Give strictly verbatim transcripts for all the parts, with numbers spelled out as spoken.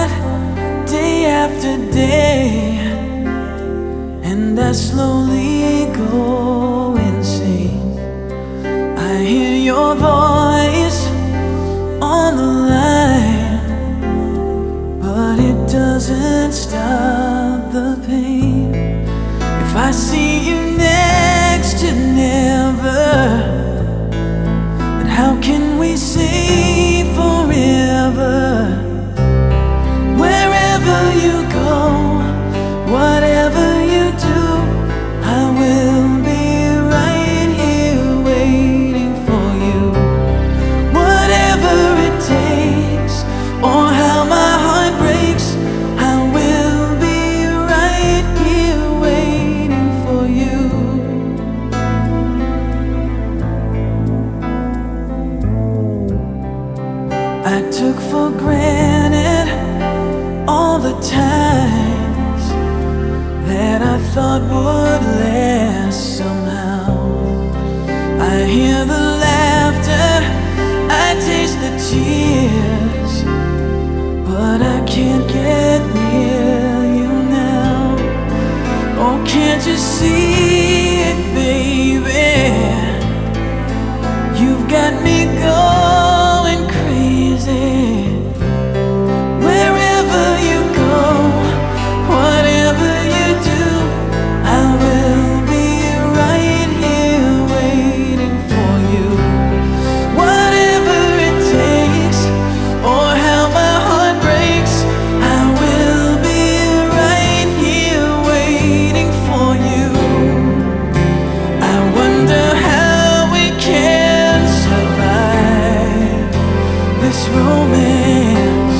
heart day after day, and I slowly go insane. I hear your voice on the line, but it doesn't stop the pain. If I see you next to never, then how can we say forever? Wherever you go, whatever you do, I will be right here waiting for you. Whatever it takes, or how my heart breaks, I will be right here waiting for you. I took for granted all the times that I thought would last somehow. I hear the laughter, I taste the tears, but I can't get near you now. Oh, can't you see it, baby? You've got me going crazy. Wherever you go, whatever you do, I will be right here waiting for you. Whatever it takes, or how my heart breaks, I will be right here waiting for you. I wonder how we can survive this romance,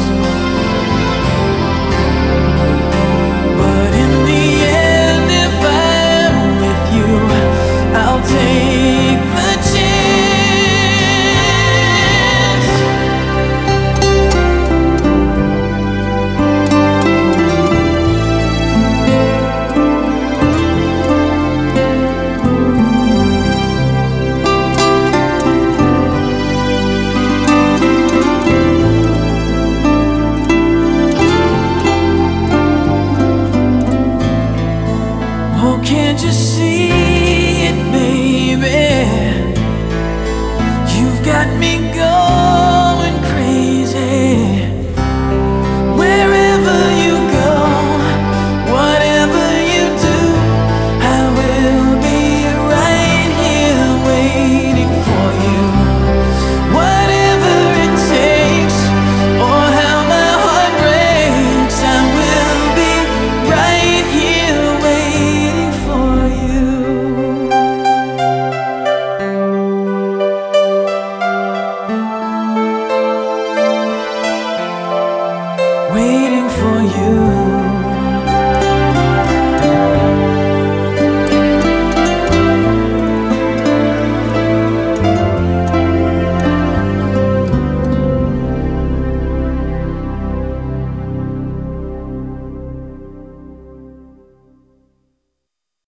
but in the end, if I'm with you, I'll take the chance. Oh, can't you see it, baby? You've got me going crazy. Wherever you go, whatever you do, I will be right here waiting for you. Whatever it takes, or how my heart breaks, I will be right here waiting for you. Waiting for you.